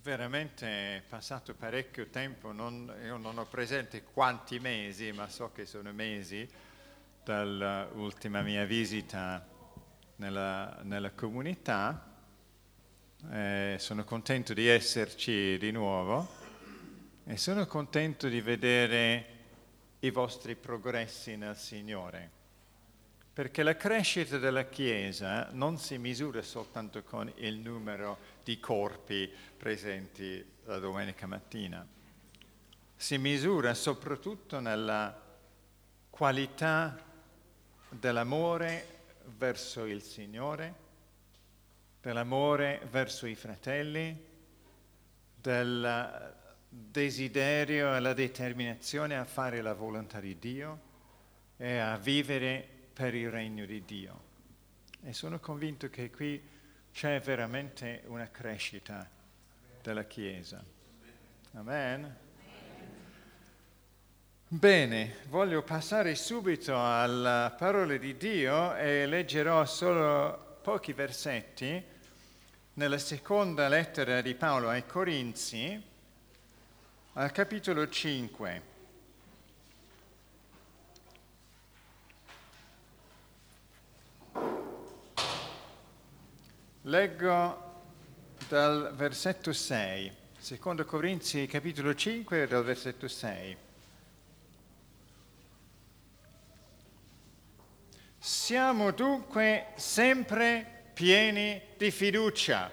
veramente è passato parecchio tempo, io non ho presente quanti mesi, ma so che sono mesi dall'ultima mia visita nella comunità. Sono contento di esserci di nuovo e sono contento di vedere i vostri progressi nel Signore, perché la crescita della Chiesa non si misura soltanto con il numero di corpi presenti la domenica mattina, si misura soprattutto nella qualità dell'amore verso il Signore, dell'amore verso i fratelli, del desiderio e la determinazione a fare la volontà di Dio e a vivere per il regno di Dio. E sono convinto che qui c'è veramente una crescita della Chiesa. Amen. Bene, voglio passare subito alla parola di Dio e leggerò solo pochi versetti nella seconda lettera di Paolo ai Corinzi, al capitolo 5. Leggo dal versetto 6, secondo Corinzi capitolo 5 dal versetto 6. Siamo dunque sempre pieni di fiducia.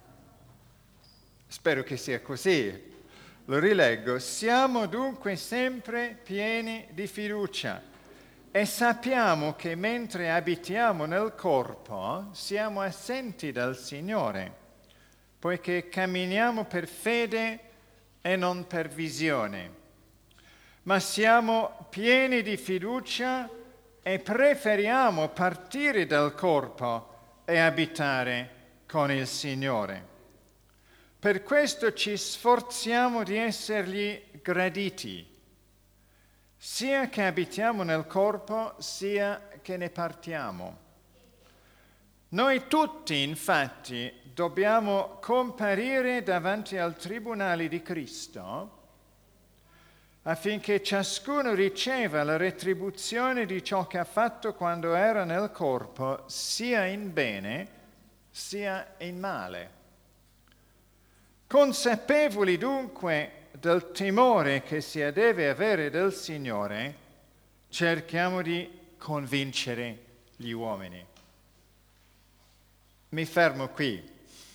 Spero che sia così. Lo rileggo. Siamo dunque sempre pieni di fiducia e sappiamo che mentre abitiamo nel corpo siamo assenti dal Signore, poiché camminiamo per fede e non per visione. Ma siamo pieni di fiducia e preferiamo partire dal corpo e abitare con il Signore. Per questo ci sforziamo di essergli graditi, sia che abitiamo nel corpo, sia che ne partiamo. Noi tutti, infatti, dobbiamo comparire davanti al tribunale di Cristo affinché ciascuno riceva la retribuzione di ciò che ha fatto quando era nel corpo, sia in bene, sia in male. Consapevoli dunque del timore che si deve avere del Signore, cerchiamo di convincere gli uomini. Mi fermo qui.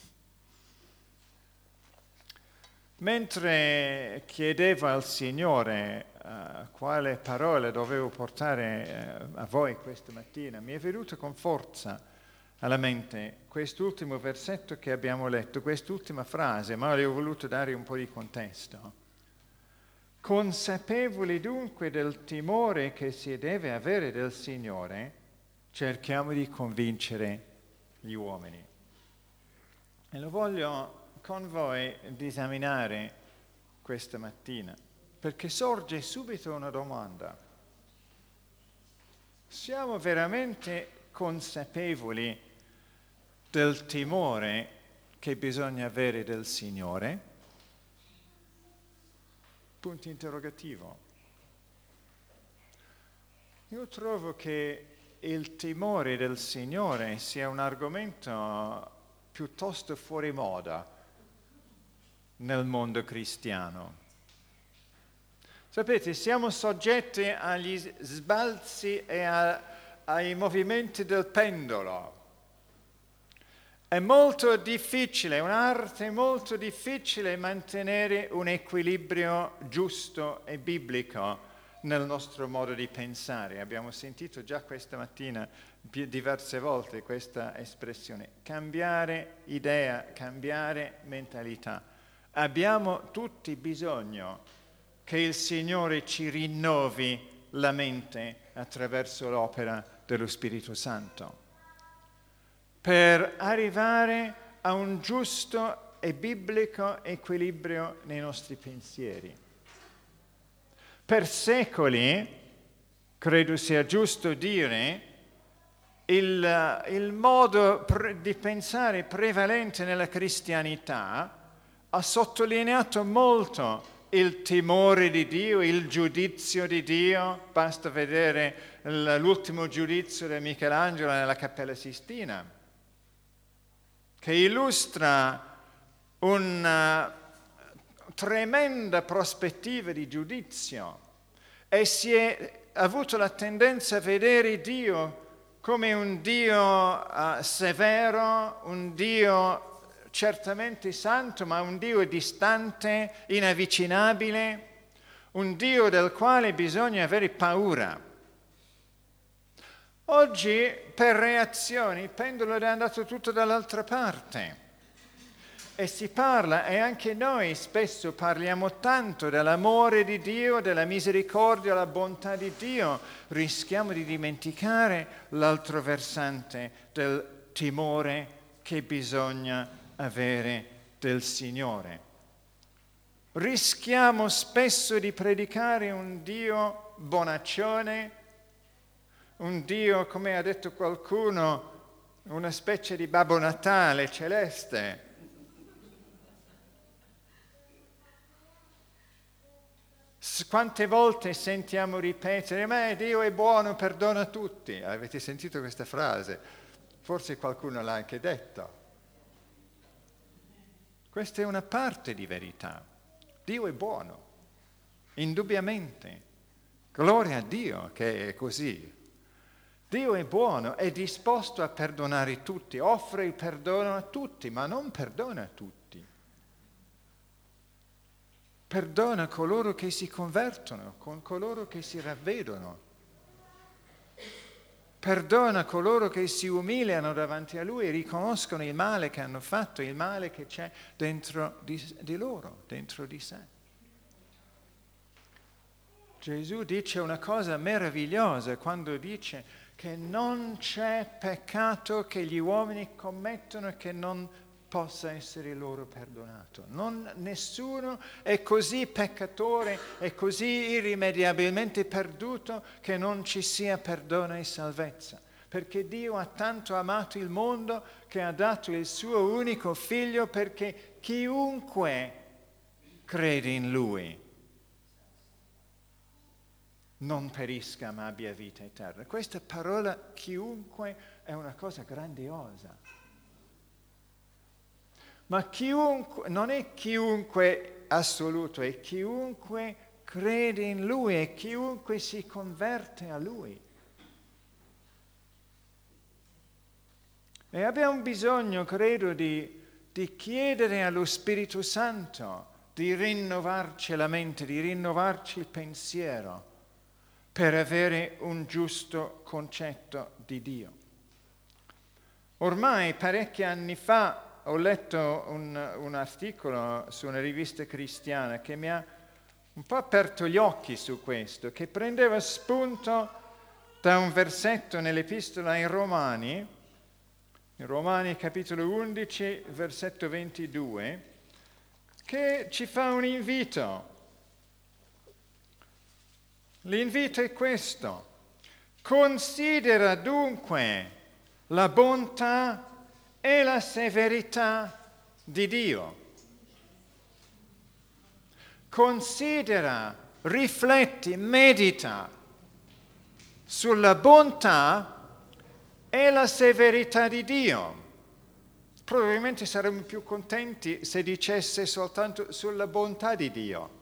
Mentre chiedevo al Signore quale parole dovevo portare a voi questa mattina, mi è venuto con forza alla mente quest'ultimo versetto che abbiamo letto, quest'ultima frase, ma le ho voluto dare un po' di contesto. Consapevoli dunque del timore che si deve avere del Signore, cerchiamo di convincere gli uomini. E lo voglio con voi di esaminare questa mattina, perché sorge subito una domanda. Siamo veramente consapevoli del timore che bisogna avere del Signore? Punto interrogativo. Io trovo che il timore del Signore sia un argomento piuttosto fuori moda nel mondo cristiano. Sapete, siamo soggetti agli sbalzi e ai movimenti del pendolo. È molto difficile, è un'arte molto difficile mantenere un equilibrio giusto e biblico nel nostro modo di pensare. Abbiamo sentito già questa mattina diverse volte questa espressione. Cambiare idea, cambiare mentalità. Abbiamo tutti bisogno che il Signore ci rinnovi la mente attraverso l'opera dello Spirito Santo, per arrivare a un giusto e biblico equilibrio nei nostri pensieri. Per secoli, credo sia giusto dire, il modo di pensare prevalente nella cristianità ha sottolineato molto il timore di Dio, il giudizio di Dio. Basta vedere l'ultimo giudizio di Michelangelo nella Cappella Sistina, che illustra una tremenda prospettiva di giudizio, e si è avuto la tendenza a vedere Dio come un Dio severo, un Dio certamente santo, ma un Dio distante, inavvicinabile, un Dio del quale bisogna avere paura. Oggi, per reazioni, il pendolo è andato tutto dall'altra parte. E si parla, e anche noi spesso parliamo tanto dell'amore di Dio, della misericordia, della bontà di Dio. Rischiamo di dimenticare l'altro versante del timore che bisogna avere del Signore. Rischiamo spesso di predicare un Dio bonaccione, un Dio, come ha detto qualcuno, una specie di Babbo Natale celeste. Quante volte sentiamo ripetere: ma Dio è buono, perdona tutti. Avete sentito questa frase? Forse qualcuno l'ha anche detto. Questa è una parte di verità. Dio è buono, indubbiamente. Gloria a Dio che è così. Dio è buono, è disposto a perdonare tutti, offre il perdono a tutti, ma non perdona tutti. Perdona coloro che si convertono, con coloro che si ravvedono. Perdona coloro che si umiliano davanti a Lui e riconoscono il male che hanno fatto, il male che c'è dentro di loro, dentro di sé. Gesù dice una cosa meravigliosa quando dice che non c'è peccato che gli uomini commettono che non possa essere loro perdonato. Nessuno è così peccatore, è così irrimediabilmente perduto che non ci sia perdono e salvezza. Perché Dio ha tanto amato il mondo che ha dato il suo unico figlio perché chiunque crede in Lui non perisca ma abbia vita eterna. Questa parola chiunque è una cosa grandiosa. Ma chiunque, non è chiunque assoluto, è chiunque crede in Lui, è chiunque si converte a Lui. E abbiamo bisogno, credo, di chiedere allo Spirito Santo di rinnovarci la mente, di rinnovarci il pensiero per avere un giusto concetto di Dio. Ormai parecchi anni fa ho letto un articolo su una rivista cristiana che mi ha un po' aperto gli occhi su questo, che prendeva spunto da un versetto nell'Epistola ai Romani, in Romani capitolo 11, versetto 22, che ci fa un invito. L'invito è questo: considera dunque la bontà e la severità di Dio. Considera, rifletti, medita sulla bontà e la severità di Dio. Probabilmente saremmo più contenti se dicesse soltanto sulla bontà di Dio.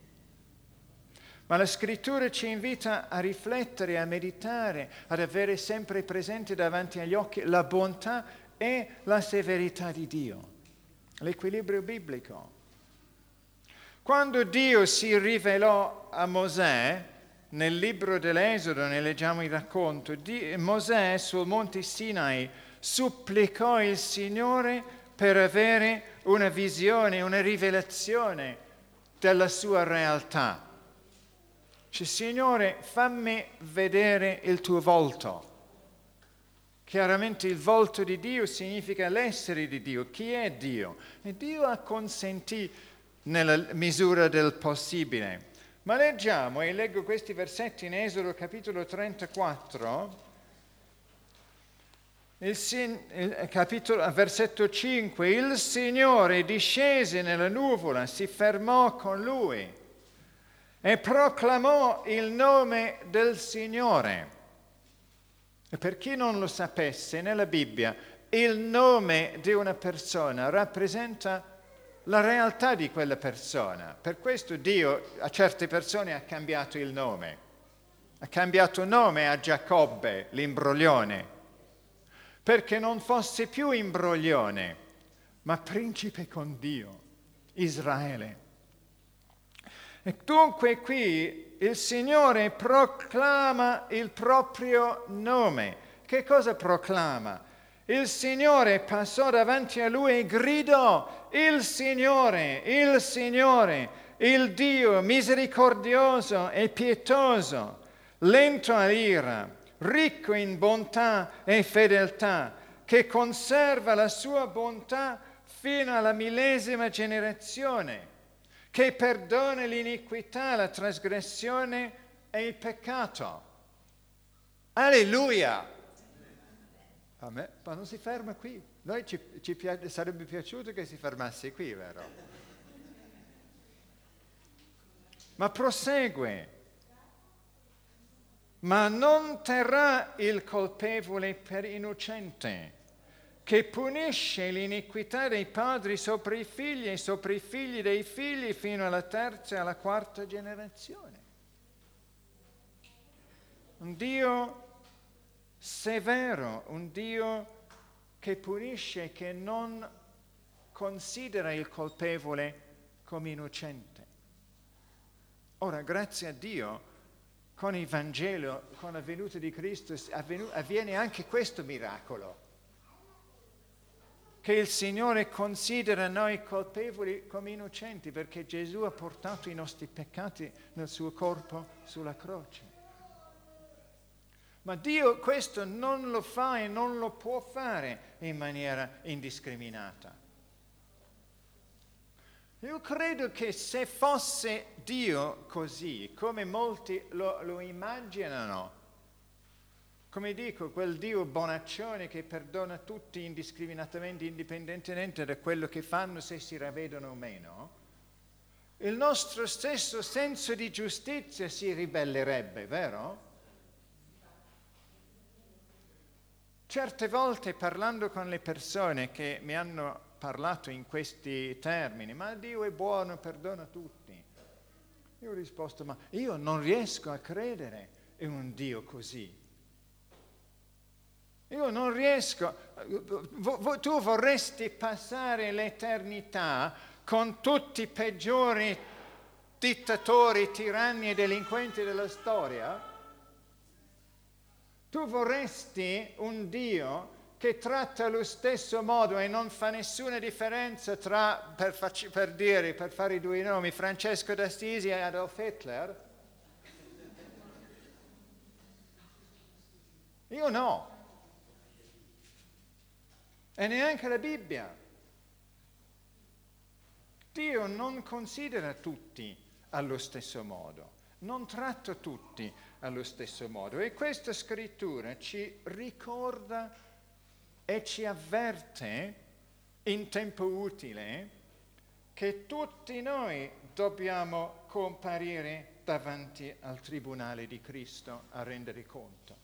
Ma la Scrittura ci invita a riflettere, a meditare, ad avere sempre presente davanti agli occhi la bontà e la severità di Dio, l'equilibrio biblico. Quando Dio si rivelò a Mosè, nel libro dell'Esodo, ne leggiamo il racconto, Mosè sul monte Sinai supplicò il Signore per avere una visione, una rivelazione della sua realtà. Dice: Signore, fammi vedere il tuo volto. Chiaramente il volto di Dio significa l'essere di Dio. Chi è Dio? E Dio acconsentì nella misura del possibile. Ma leggiamo, e leggo questi versetti in Esodo capitolo 34. versetto 5, il Signore discese nella nuvola, si fermò con lui e proclamò il nome del Signore. E per chi non lo sapesse, nella Bibbia il nome di una persona rappresenta la realtà di quella persona. Per questo Dio a certe persone ha cambiato il nome. Ha cambiato nome a Giacobbe, l'imbroglione, perché non fosse più imbroglione, ma principe con Dio, Israele. E dunque qui il Signore proclama il proprio nome. Che cosa proclama? Il Signore passò davanti a lui e gridò: il Signore, il Dio misericordioso e pietoso, lento all'ira, ricco in bontà e fedeltà, che conserva la sua bontà fino alla 1000ª generazione, che perdona l'iniquità, la trasgressione e il peccato. Alleluia! A me, ma non si ferma qui. Noi sarebbe piaciuto che si fermasse qui, vero? Ma prosegue. Ma non terrà il colpevole per innocente, che punisce l'iniquità dei padri sopra i figli e sopra i figli dei figli fino alla 3ª e alla 4ª generazione. Un Dio severo, un Dio che punisce, che non considera il colpevole come innocente. Ora, grazie a Dio, con il Vangelo, con la venuta di Cristo, avviene anche questo miracolo, che il Signore considera noi colpevoli come innocenti, perché Gesù ha portato i nostri peccati nel suo corpo sulla croce. Ma Dio questo non lo fa e non lo può fare in maniera indiscriminata. Io credo che se fosse Dio così, come molti lo immaginano, come dico, quel Dio bonaccione che perdona tutti indiscriminatamente, indipendentemente da quello che fanno, se si ravvedono o meno, il nostro stesso senso di giustizia si ribellerebbe, vero? Certe volte, parlando con le persone che mi hanno parlato in questi termini, ma Dio è buono, perdona tutti. Io ho risposto, ma io non riesco a credere in un Dio così. Io non riesco. Tu vorresti passare l'eternità con tutti i peggiori dittatori, tiranni e delinquenti della storia? Tu vorresti un Dio che tratta allo stesso modo e non fa nessuna differenza tra, per fare i due nomi, Francesco d'Assisi e Adolf Hitler? Io no. E neanche la Bibbia. Dio non considera tutti allo stesso modo, non tratta tutti allo stesso modo. E questa scrittura ci ricorda e ci avverte in tempo utile che tutti noi dobbiamo comparire davanti al tribunale di Cristo a rendere conto,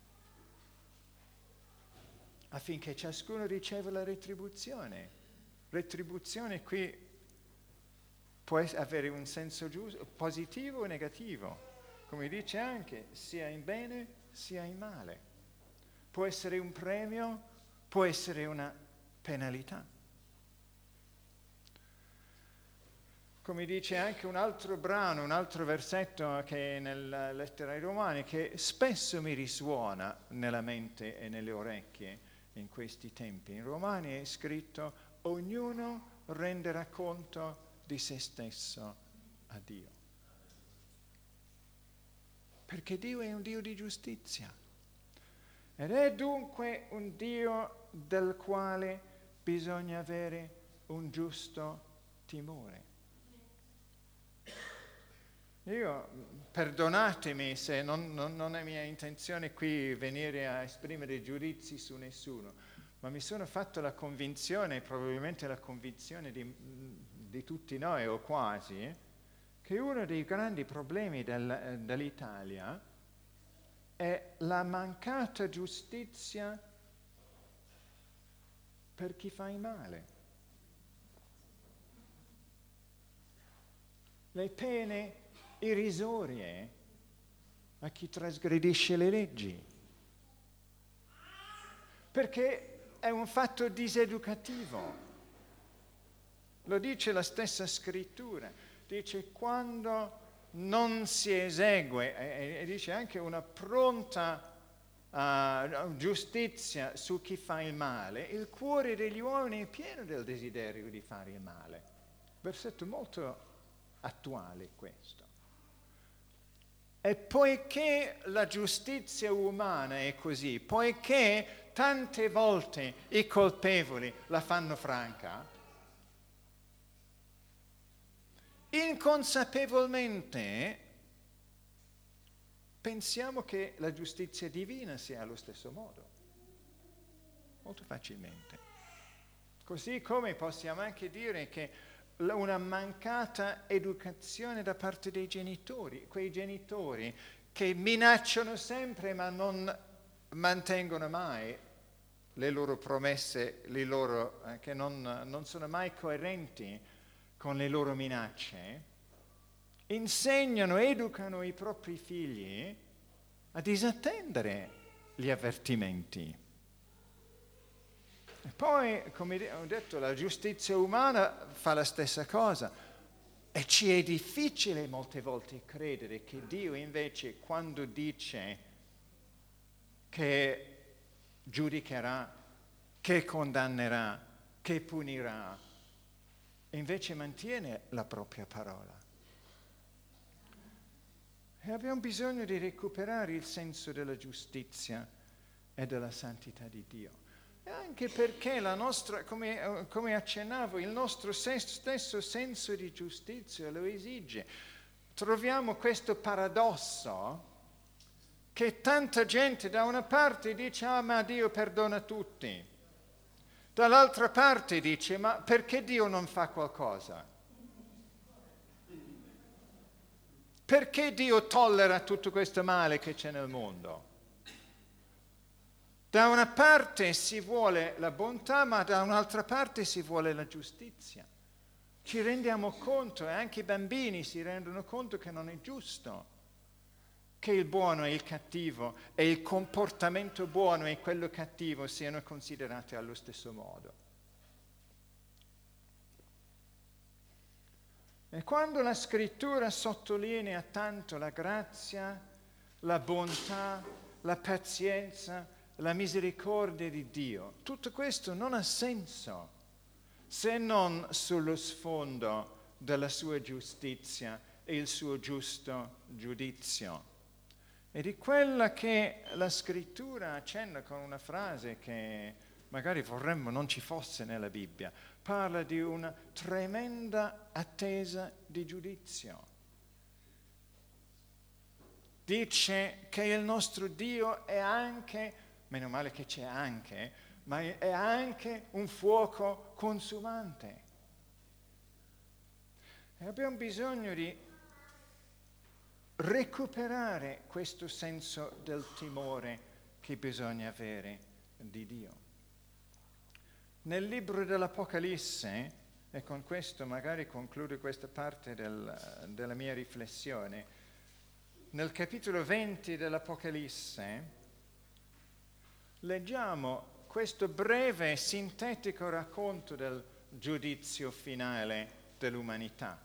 affinché ciascuno riceva la retribuzione. Retribuzione qui può avere un senso giusto, positivo o negativo, come dice anche, sia in bene sia in male. Può essere un premio, può essere una penalità. Come dice anche un altro brano, un altro versetto che è nella lettera ai Romani, che spesso mi risuona nella mente e nelle orecchie in questi tempi. In Romani è scritto: ognuno renderà conto di se stesso a Dio. Perché Dio è un Dio di giustizia. Ed è dunque un Dio del quale bisogna avere un giusto timore. Io, perdonatemi se non è mia intenzione qui venire a esprimere giudizi su nessuno, ma mi sono fatto la convinzione, probabilmente la convinzione di tutti noi o quasi, che uno dei grandi problemi dell'Italia è la mancata giustizia per chi fa il male. Le pene irrisorie a chi trasgredisce le leggi, perché è un fatto diseducativo. Lo dice la stessa scrittura, dice quando non si esegue, e dice anche una pronta giustizia su chi fa il male, il cuore degli uomini è pieno del desiderio di fare il male. Versetto molto attuale questo. E poiché la giustizia umana è così, poiché tante volte i colpevoli la fanno franca, inconsapevolmente pensiamo che la giustizia divina sia allo stesso modo, molto facilmente. Così come possiamo anche dire che una mancata educazione da parte dei genitori, quei genitori che minacciano sempre ma non mantengono mai le loro promesse, che non sono mai coerenti con le loro minacce, insegnano, educano i propri figli a disattendere gli avvertimenti. E poi, come ho detto, la giustizia umana fa la stessa cosa e ci è difficile molte volte credere che Dio invece, quando dice che giudicherà, che condannerà, che punirà, invece mantiene la propria parola. E abbiamo bisogno di recuperare il senso della giustizia e della santità di Dio. E anche perché la nostra, come accennavo, il nostro stesso senso di giustizia lo esige. Troviamo questo paradosso che tanta gente da una parte dice ma Dio perdona tutti, dall'altra parte dice ma perché Dio non fa qualcosa? Perché Dio tollera tutto questo male che c'è nel mondo? Da una parte si vuole la bontà, ma da un'altra parte si vuole la giustizia. Ci rendiamo conto, e anche i bambini si rendono conto che non è giusto che il buono e il cattivo e il comportamento buono e quello cattivo siano considerati allo stesso modo. E quando la scrittura sottolinea tanto la grazia, la bontà, la pazienza, la misericordia di Dio, tutto questo non ha senso se non sullo sfondo della sua giustizia e il suo giusto giudizio. E di quella che la scrittura accenna con una frase che magari vorremmo non ci fosse nella Bibbia, parla di una tremenda attesa di giudizio. Dice che il nostro Dio è anche, meno male che c'è anche, ma è anche un fuoco consumante. E abbiamo bisogno di recuperare questo senso del timore che bisogna avere di Dio. Nel libro dell'Apocalisse, e con questo magari concludo questa parte della mia riflessione, nel capitolo 20 dell'Apocalisse leggiamo questo breve e sintetico racconto del giudizio finale dell'umanità.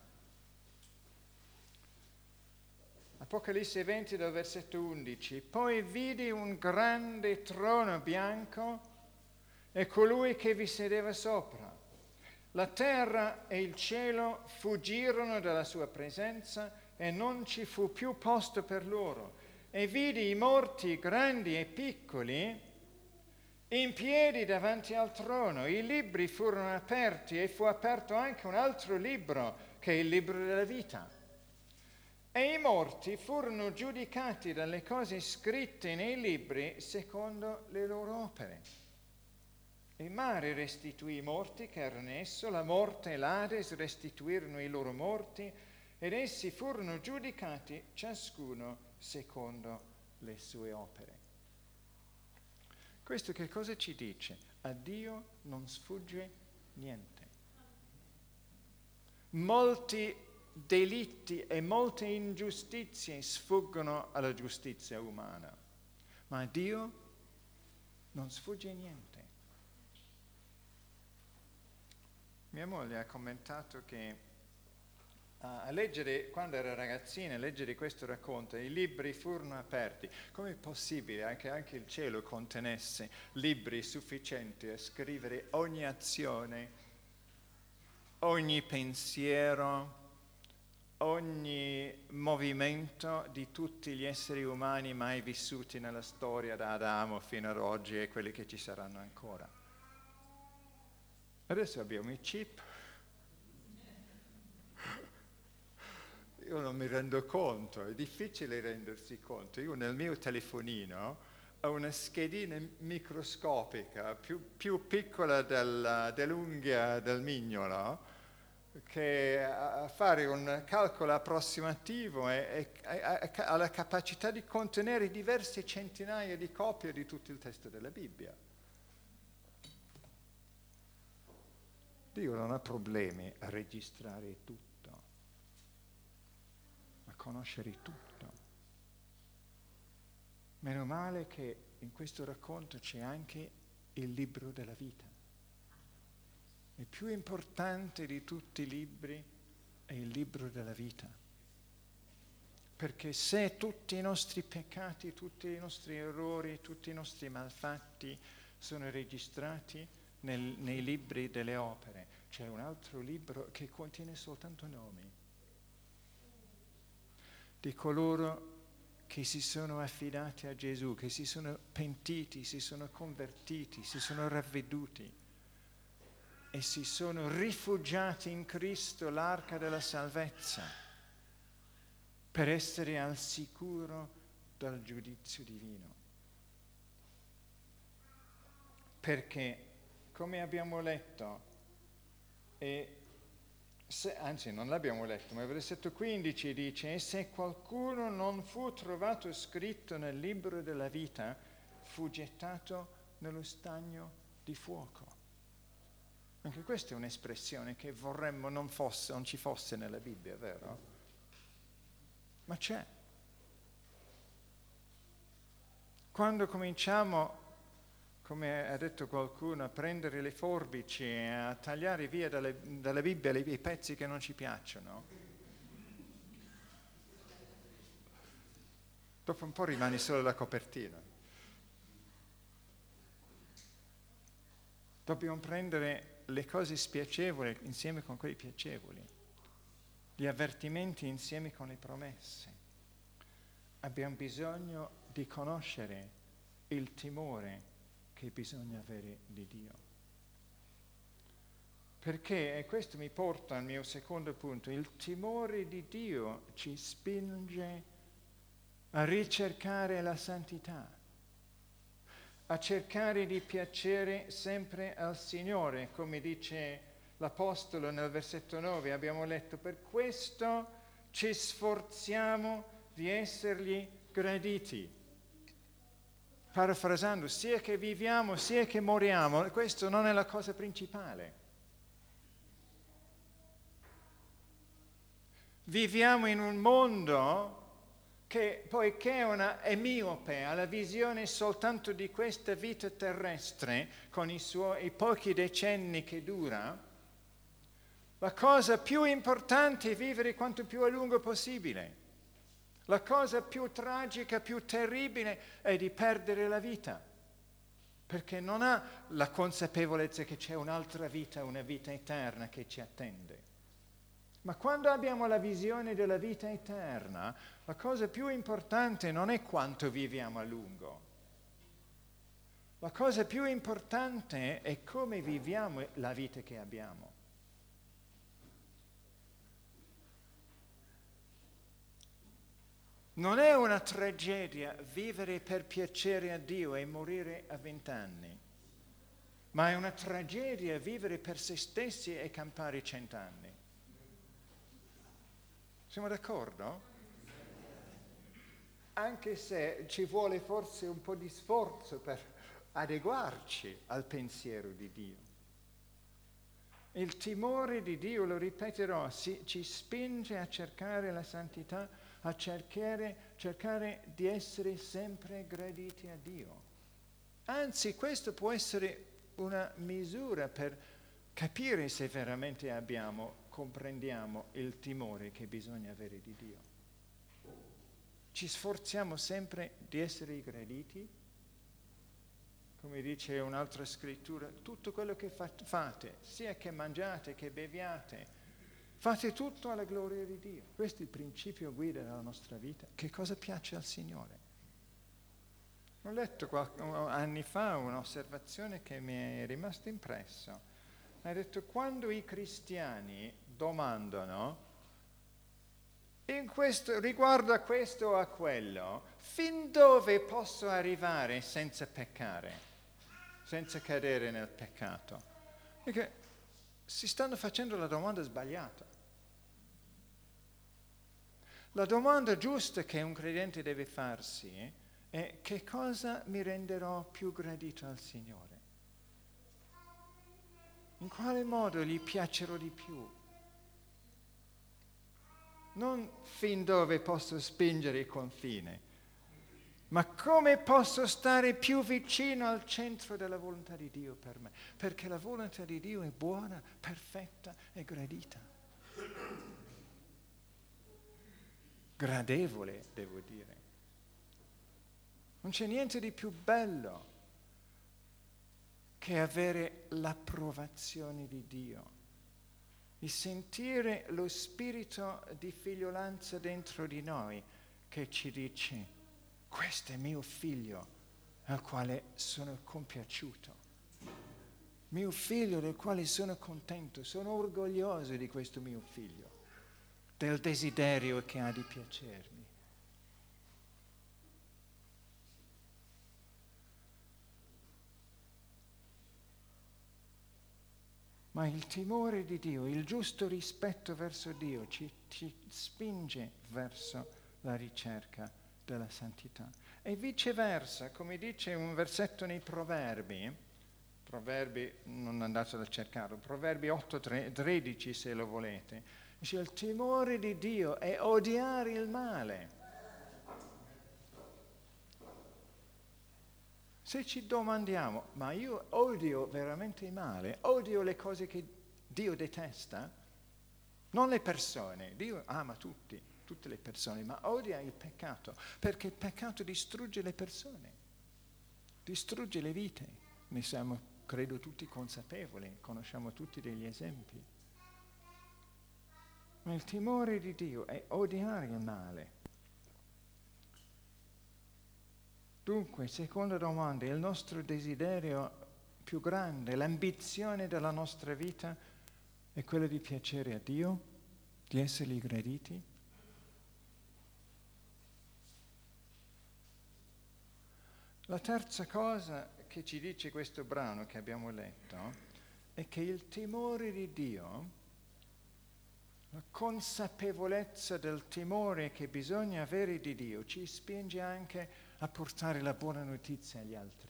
Apocalisse 20 dal versetto 11. Poi vidi un grande trono bianco e colui che vi sedeva sopra. La terra e il cielo fuggirono dalla sua presenza e non ci fu più posto per loro. E vidi i morti grandi e piccoli in piedi davanti al trono. I libri furono aperti e fu aperto anche un altro libro, che è il libro della vita. E i morti furono giudicati dalle cose scritte nei libri secondo le loro opere. Il mare restituì i morti che erano in esso, la morte e l'Ades restituirono i loro morti, ed essi furono giudicati ciascuno secondo le sue opere. Questo che cosa ci dice? A Dio non sfugge niente. Molti delitti e molte ingiustizie sfuggono alla giustizia umana, ma a Dio non sfugge niente. Mia moglie ha commentato che a leggere, quando era ragazzina, a leggere questo racconto, i libri furono aperti. Com'è possibile che anche il cielo contenesse libri sufficienti a scrivere ogni azione, ogni pensiero, ogni movimento di tutti gli esseri umani mai vissuti nella storia da Adamo fino ad oggi e quelli che ci saranno ancora? Adesso abbiamo i chip. Io non mi rendo conto, è difficile rendersi conto. Io nel mio telefonino ho una schedina microscopica, più piccola dell'unghia del mignolo, che a fare un calcolo approssimativo ha la capacità di contenere diverse centinaia di copie di tutto il testo della Bibbia. Dio non ha problemi a registrare tutto, a conoscere tutto. Meno male che in questo racconto c'è anche il libro della vita. Il più importante di tutti i libri è il libro della vita. Perché se tutti i nostri peccati, tutti i nostri errori, tutti i nostri malfatti sono registrati nei libri delle opere, c'è un altro libro che contiene soltanto nomi di coloro che si sono affidati a Gesù, che si sono pentiti, si sono convertiti, si sono ravveduti e si sono rifugiati in Cristo, l'arca della salvezza, per essere al sicuro dal giudizio divino. Perché, come abbiamo letto, anzi non l'abbiamo letto, ma il versetto 15 dice: e se qualcuno non fu trovato scritto nel libro della vita, fu gettato nello stagno di fuoco. Anche questa è un'espressione che vorremmo non ci fosse nella Bibbia, vero? Ma c'è. Quando cominciamo, come ha detto qualcuno, a prendere le forbici e a tagliare via dalla Bibbia i pezzi che non ci piacciono, dopo un po' rimane solo la copertina. Dobbiamo prendere le cose spiacevoli insieme con quelle piacevoli, gli avvertimenti insieme con le promesse. Abbiamo bisogno di conoscere il timore che bisogna avere di Dio. Perché, e questo mi porta al mio secondo punto, il timore di Dio ci spinge a ricercare la santità, a cercare di piacere sempre al Signore, come dice l'Apostolo nel versetto 9, abbiamo letto: per questo ci sforziamo di essergli graditi. Parafrasando, sia che viviamo, sia che moriamo, questo non è la cosa principale. Viviamo in un mondo che, poiché è miope, ha la visione soltanto di questa vita terrestre, con i pochi decenni che dura. La cosa più importante è vivere quanto più a lungo possibile. La cosa più tragica, più terribile è di perdere la vita, perché non ha la consapevolezza che c'è un'altra vita, una vita eterna che ci attende. Ma quando abbiamo la visione della vita eterna, la cosa più importante non è quanto viviamo a lungo. La cosa più importante è come viviamo la vita che abbiamo. Non è una tragedia vivere per piacere a Dio e morire a 20 anni, ma è una tragedia vivere per se stessi e campare 100 anni. Siamo d'accordo? Anche se ci vuole forse un po' di sforzo per adeguarci al pensiero di Dio. Il timore di Dio, lo ripeterò, ci spinge a cercare la santità, a cercare di essere sempre graditi a Dio. Anzi, questo può essere una misura per capire se veramente comprendiamo il timore che bisogna avere di Dio. Ci sforziamo sempre di essere graditi. Come dice un'altra scrittura, tutto quello che fate, sia che mangiate, che beviate, fate tutto alla gloria di Dio. Questo è il principio guida della nostra vita. Che cosa piace al Signore? Ho letto anni fa un'osservazione che mi è rimasta impressa. Ha detto, quando i cristiani domandano riguardo a questo o a quello, fin dove posso arrivare senza peccare, senza cadere nel peccato? Perché si stanno facendo la domanda sbagliata. La domanda giusta che un credente deve farsi è: che cosa mi renderò più gradito al Signore? In quale modo gli piacerò di più? Non fin dove posso spingere il confine, ma come posso stare più vicino al centro della volontà di Dio per me, perché la volontà di Dio è buona, perfetta e gradita. Gradevole, devo dire. Non c'è niente di più bello che avere l'approvazione di Dio, di sentire lo spirito di figliolanza dentro di noi che ci dice: questo è mio figlio al quale sono compiaciuto, mio figlio del quale sono contento, sono orgoglioso di questo mio figlio, del desiderio che ha di piacermi. Ma il timore di Dio, il giusto rispetto verso Dio ci spinge verso la ricerca della santità. E viceversa, come dice un versetto nei Proverbi, non andate a cercarlo, Proverbi 8:13 se lo volete, dice: il timore di Dio è odiare il male. Se ci domandiamo, ma io odio veramente il male, odio le cose che Dio detesta, non le persone, Dio ama tutte le persone, ma odia il peccato, perché il peccato distrugge le persone, distrugge le vite. Ne siamo, credo, tutti consapevoli, conosciamo tutti degli esempi. Ma il timore di Dio è odiare il male. Dunque, seconda domanda, il nostro desiderio più grande, l'ambizione della nostra vita è quella di piacere a Dio, di essergli graditi? La terza cosa che ci dice questo brano che abbiamo letto è che il timore di Dio, la consapevolezza del timore che bisogna avere di Dio, ci spinge anche a portare la buona notizia agli altri.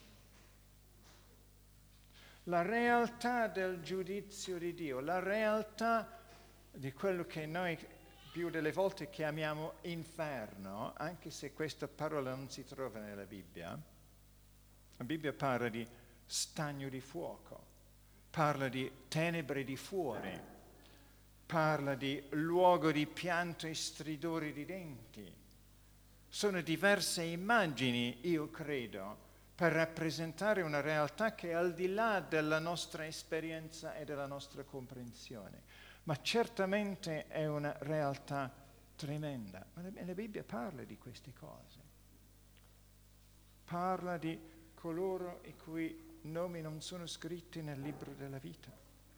La realtà del giudizio di Dio, la realtà di quello che noi più delle volte chiamiamo inferno, anche se questa parola non si trova nella Bibbia. La Bibbia parla di stagno di fuoco, parla di tenebre di fuori, parla di luogo di pianto e stridori di denti. Sono diverse immagini, io credo, per rappresentare una realtà che è al di là della nostra esperienza e della nostra comprensione. Ma certamente è una realtà tremenda. Ma la Bibbia parla di queste cose. Parla di coloro i cui nomi non sono scritti nel libro della vita.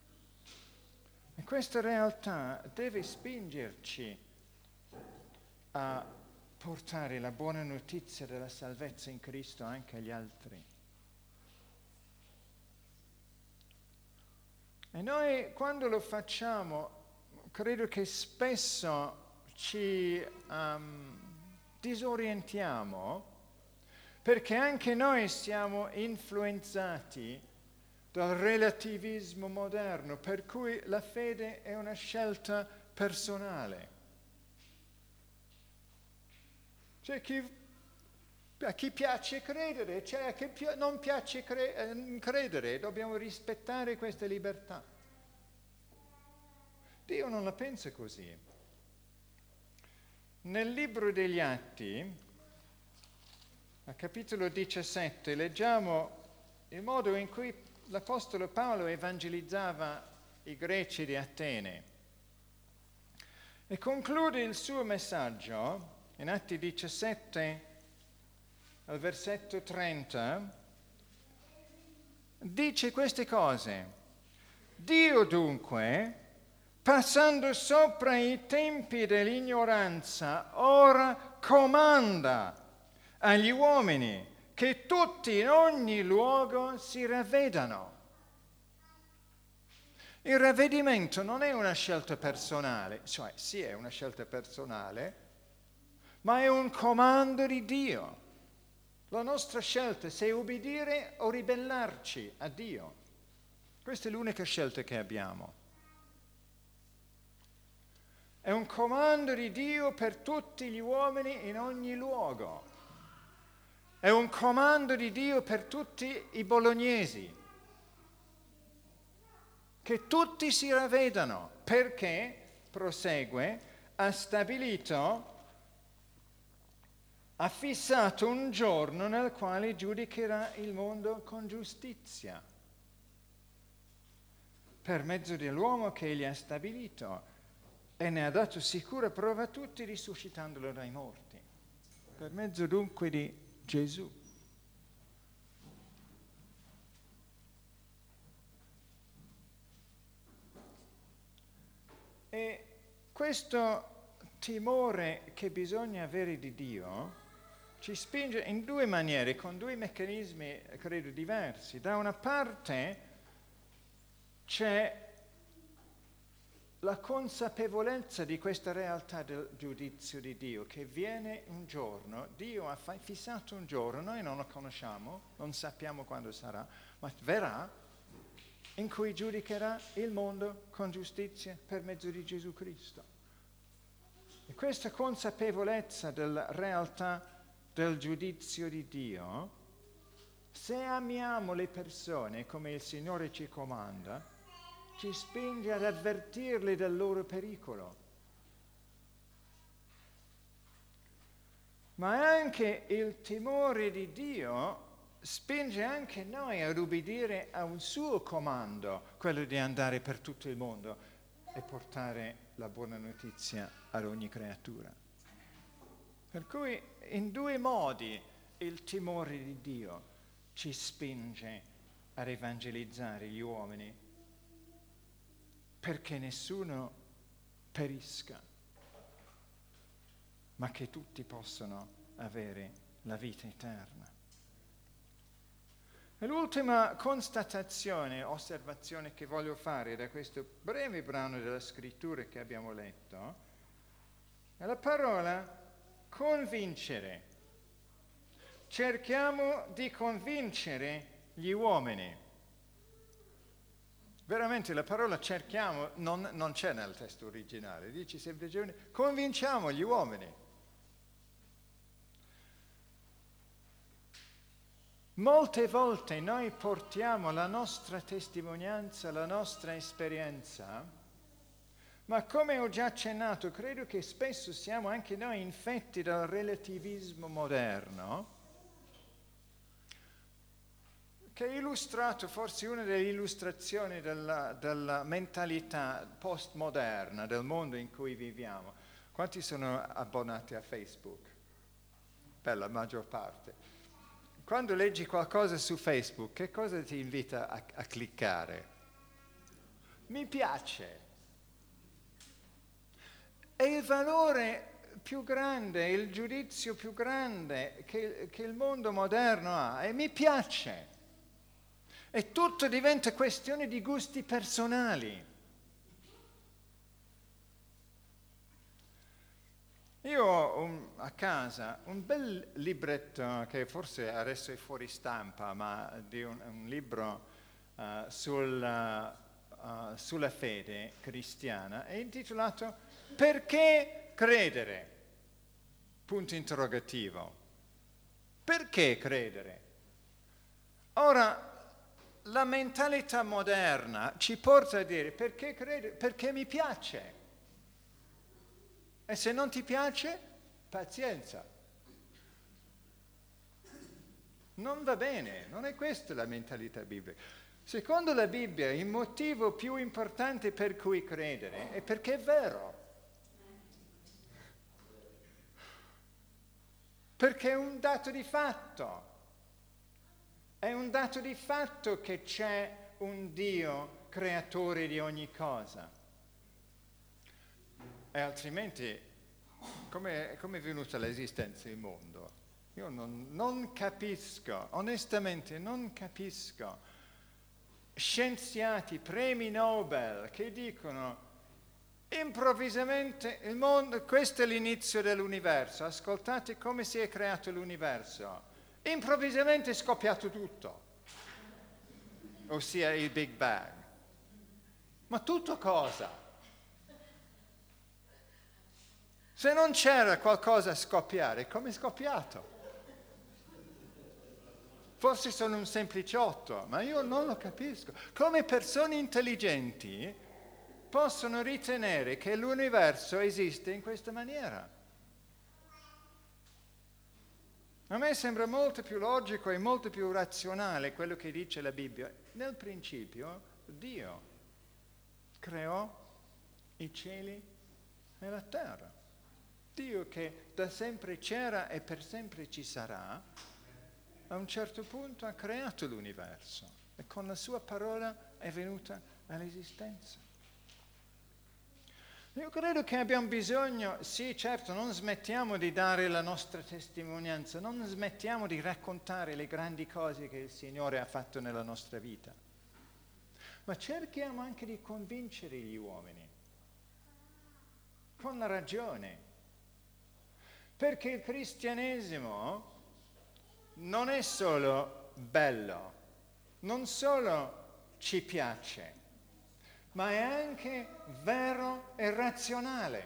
E questa realtà deve spingerci a portare la buona notizia della salvezza in Cristo anche agli altri. E noi quando lo facciamo, credo che spesso ci disorientiamo, perché anche noi siamo influenzati dal relativismo moderno, per cui la fede è una scelta personale. C'è a chi piace credere, c'è a chi non piace credere, dobbiamo rispettare questa libertà. Dio non la pensa così. Nel libro degli Atti, al capitolo 17, leggiamo il modo in cui l'Apostolo Paolo evangelizzava i greci di Atene e conclude il suo messaggio in Atti 17, al versetto 30, dice queste cose: Dio dunque, passando sopra i tempi dell'ignoranza, ora comanda agli uomini che tutti in ogni luogo si ravvedano. Il ravvedimento non è una scelta personale, cioè sì è una scelta personale, ma è un comando di Dio. La nostra scelta è se obbedire o ribellarci a Dio. Questa è l'unica scelta che abbiamo. È un comando di Dio per tutti gli uomini in ogni luogo. È un comando di Dio per tutti i bolognesi. Che tutti si ravvedano, perché, prosegue, ha stabilito, ha fissato un giorno nel quale giudicherà il mondo con giustizia, per mezzo dell'uomo che egli ha stabilito, e ne ha dato sicura prova a tutti, risuscitandolo dai morti, per mezzo dunque di Gesù. E questo timore che bisogna avere di Dio ci spinge in due maniere, con due meccanismi, credo, diversi. Da una parte c'è la consapevolezza di questa realtà del giudizio di Dio, che viene un giorno, Dio ha fissato un giorno, noi non lo conosciamo, non sappiamo quando sarà, ma verrà, in cui giudicherà il mondo con giustizia per mezzo di Gesù Cristo. E questa consapevolezza della realtà del giudizio di Dio, se amiamo le persone come il Signore ci comanda, ci spinge ad avvertirli del loro pericolo. Ma anche il timore di Dio spinge anche noi ad ubbidire a un suo comando, quello di andare per tutto il mondo e portare la buona notizia ad ogni creatura. Per cui in due modi il timore di Dio ci spinge ad evangelizzare gli uomini, perché nessuno perisca, ma che tutti possano avere la vita eterna. E l'ultima constatazione, osservazione che voglio fare da questo breve brano della scrittura che abbiamo letto, è la parola convincere. Cerchiamo di convincere gli uomini. Veramente la parola cerchiamo non c'è nel testo originale, dice semplicemente convinciamo gli uomini. Molte volte noi portiamo la nostra testimonianza, la nostra esperienza, ma come ho già accennato, credo che spesso siamo anche noi infetti dal relativismo moderno, che è illustrato, forse una delle illustrazioni della mentalità postmoderna del mondo in cui viviamo. Quanti sono abbonati a Facebook? Per la maggior parte. Quando leggi qualcosa su Facebook, che cosa ti invita a cliccare? Mi piace. E il valore più grande, il giudizio più grande che il mondo moderno ha, e mi piace. E tutto diventa questione di gusti personali. Io ho a casa un bel libretto che forse adesso è fuori stampa, ma di un libro sulla fede cristiana, è intitolato Perché credere? Punto interrogativo. Perché credere? Ora, la mentalità moderna ci porta a dire perché credere? Perché mi piace. E se non ti piace, pazienza. Non va bene, non è questa la mentalità biblica. Secondo la Bibbia, il motivo più importante per cui credere è perché è vero. Perché è un dato di fatto. È un dato di fatto che c'è un Dio creatore di ogni cosa. E altrimenti, come è venuta l'esistenza del mondo? Io non capisco, onestamente non capisco. Scienziati, premi Nobel, che dicono improvvisamente il mondo, questo è l'inizio dell'universo, ascoltate come si è creato l'universo. Improvvisamente è scoppiato tutto, ossia il Big Bang. Ma tutto cosa? Se non c'era qualcosa a scoppiare, come è scoppiato? Forse sono un sempliciotto, ma io non lo capisco. Come persone intelligenti possono ritenere che l'universo esiste in questa maniera? A me sembra molto più logico e molto più razionale quello che dice la Bibbia. Nel principio Dio creò i cieli e la terra. Dio che da sempre c'era e per sempre ci sarà, a un certo punto ha creato l'universo e con la sua parola è venuta all'esistenza. Io credo che abbiamo bisogno, sì certo, non smettiamo di dare la nostra testimonianza, non smettiamo di raccontare le grandi cose che il Signore ha fatto nella nostra vita, ma cerchiamo anche di convincere gli uomini con la ragione. Perché il cristianesimo non è solo bello, non solo ci piace, ma è anche vero e razionale.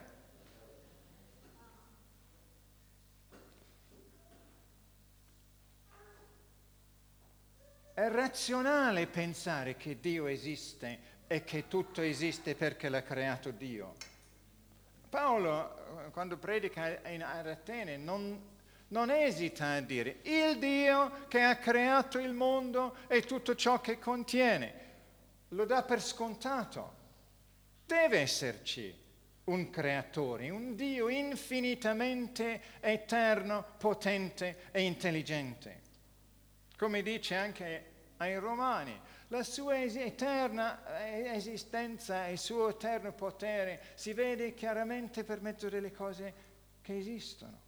È razionale pensare che Dio esiste e che tutto esiste perché l'ha creato Dio. Paolo, quando predica ad Atene, non esita a dire il Dio che ha creato il mondo e tutto ciò che contiene. Lo dà per scontato. Deve esserci un creatore, un Dio infinitamente eterno, potente e intelligente. Come dice anche ai Romani, la sua eterna esistenza e il suo eterno potere si vede chiaramente per mezzo delle cose che esistono.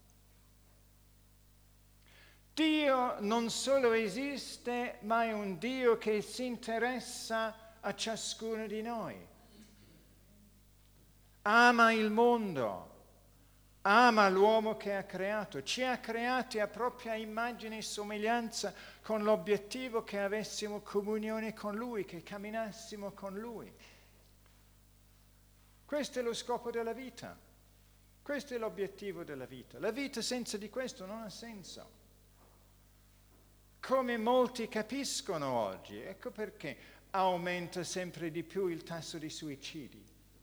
Dio non solo esiste, ma è un Dio che si interessa a ciascuno di noi. Ama il mondo, ama l'uomo che ha creato, ci ha creati a propria immagine e somiglianza con l'obiettivo che avessimo comunione con Lui, che camminassimo con Lui. Questo è lo scopo della vita, questo è l'obiettivo della vita. La vita senza di questo non ha senso. Come molti capiscono oggi, ecco perché aumenta sempre di più il tasso di suicidi.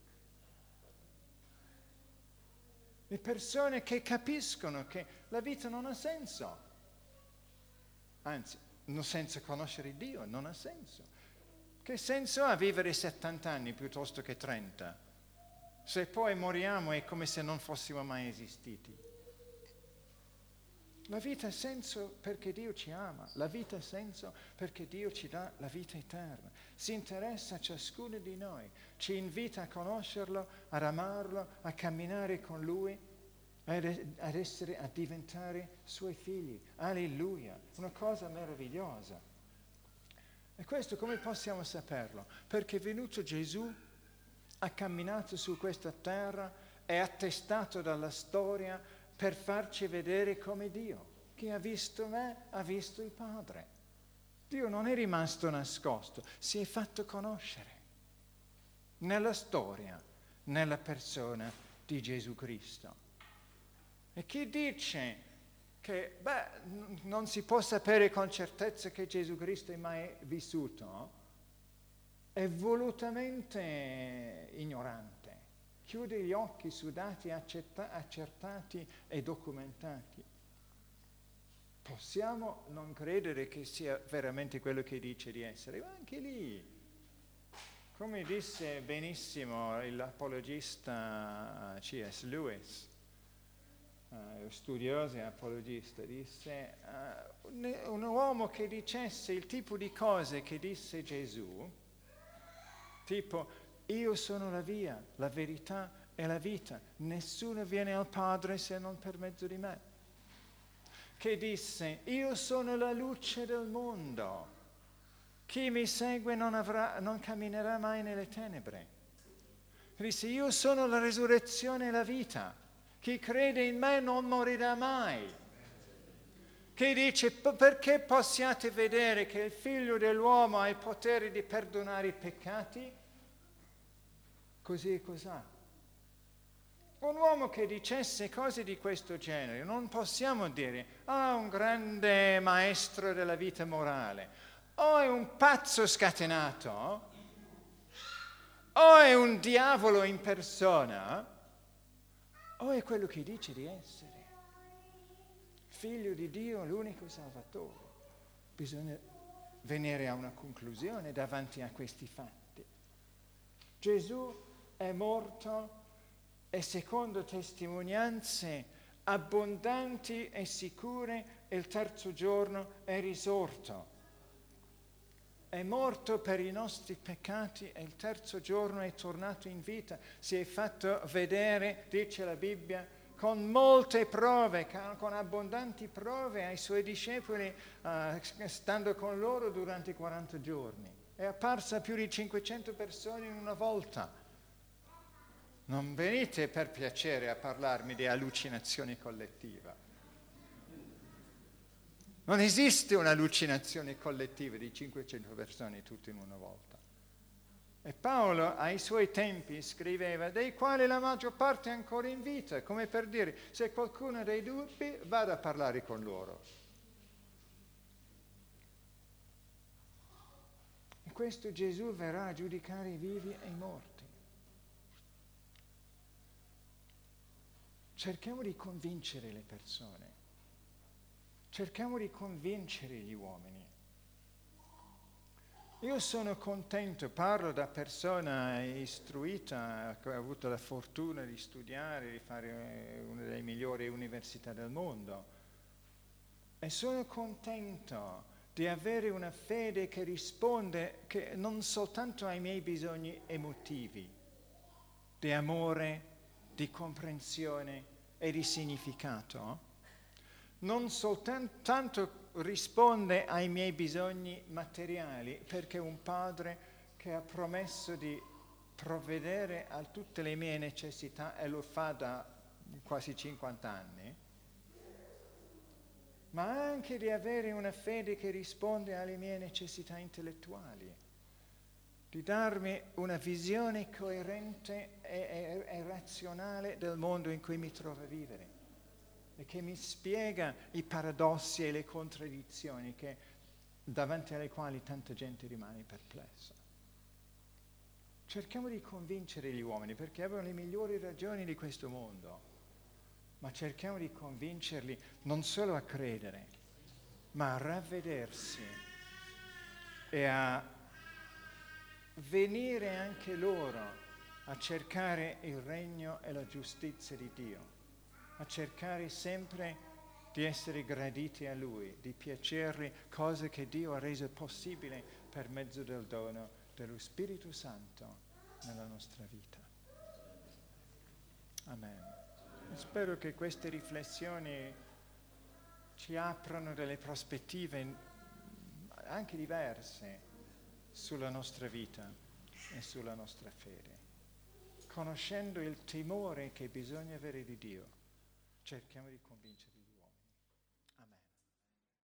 Le persone che capiscono che la vita non ha senso, anzi, senza conoscere Dio non ha senso. Che senso ha vivere 70 anni piuttosto che 30? Se poi moriamo è come se non fossimo mai esistiti. La vita ha senso perché Dio ci ama, la vita ha senso perché Dio ci dà la vita eterna. Si interessa a ciascuno di noi, ci invita a conoscerlo, ad amarlo, a camminare con Lui a diventare suoi figli. Alleluia, una cosa meravigliosa. E questo come possiamo saperlo? Perché è venuto Gesù, ha camminato su questa terra, è attestato dalla storia per farci vedere come Dio. Chi ha visto me ha visto il Padre. Dio non è rimasto nascosto, si è fatto conoscere nella storia, nella persona di Gesù Cristo. E chi dice che non si può sapere con certezza che Gesù Cristo è mai vissuto, è volutamente ignorante, chiude gli occhi su dati accertati e documentati. Possiamo non credere che sia veramente quello che dice di essere, ma anche lì, come disse benissimo l'apologista C.S. Lewis, studioso e apologista, disse un uomo che dicesse il tipo di cose che disse Gesù, tipo io sono la via, la verità e la vita, nessuno viene al Padre se non per mezzo di me, che disse io sono la luce del mondo, chi mi segue non camminerà mai nelle tenebre, disse io sono la resurrezione e la vita, chi crede in me non morirà mai, che dice perché possiate vedere che il figlio dell'uomo ha il potere di perdonare i peccati? Così e cos'ha. Un uomo che dicesse cose di questo genere, non possiamo dire, un grande maestro della vita morale, o è un pazzo scatenato, o è un diavolo in persona, o è quello che dice di essere. Figlio di Dio, l'unico Salvatore. Bisogna venire a una conclusione davanti a questi fatti. Gesù è morto e secondo testimonianze abbondanti e sicure il terzo giorno è risorto. È morto per i nostri peccati e il terzo giorno è tornato in vita. Si è fatto vedere, dice la Bibbia, con molte prove, con abbondanti prove ai suoi discepoli, stando con loro durante 40 giorni. È apparsa a più di 500 persone in una volta. Non venite per piacere a parlarmi di allucinazione collettiva. Non esiste un'allucinazione collettiva di 500 persone tutte in una volta. E Paolo ai suoi tempi scriveva, dei quali la maggior parte è ancora in vita, come per dire, se qualcuno ha dei dubbi, vada a parlare con loro. E questo Gesù verrà a giudicare i vivi e i morti. Cerchiamo di convincere le persone, cerchiamo di convincere gli uomini. Io sono contento, parlo da persona istruita, che ha avuto la fortuna di studiare, di fare una delle migliori università del mondo, e sono contento di avere una fede che risponde non soltanto ai miei bisogni emotivi, di amore, di comprensione e di significato, non soltanto risponde ai miei bisogni materiali, perché un padre che ha promesso di provvedere a tutte le mie necessità e lo fa da quasi 50 anni, ma anche di avere una fede che risponde alle mie necessità intellettuali, di darmi una visione coerente e razionale del mondo in cui mi trovo a vivere e che mi spiega i paradossi e le contraddizioni davanti alle quali tanta gente rimane perplessa. Cerchiamo di convincere gli uomini perché avevano le migliori ragioni di questo mondo, ma cerchiamo di convincerli non solo a credere, ma a ravvedersi e a venire anche loro a cercare il regno e la giustizia di Dio, a cercare sempre di essere graditi a Lui, di piacergli, cose che Dio ha reso possibili per mezzo del dono dello Spirito Santo nella nostra vita. Amen. Spero che queste riflessioni ci aprano delle prospettive anche diverse sulla nostra vita e sulla nostra fede. Conoscendo il timore che bisogna avere di Dio, cerchiamo di convincerli.